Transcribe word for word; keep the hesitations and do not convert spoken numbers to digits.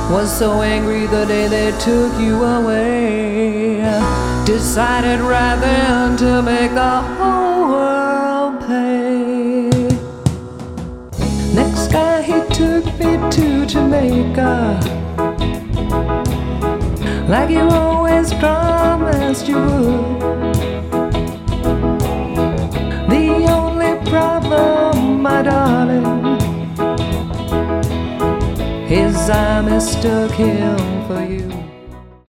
Was so angry the day they took you away. Decided right then to make the whole world pay. Next guy he took me to Jamaica, like you always promised you would. The only problem, my darling, is I mistook him for you.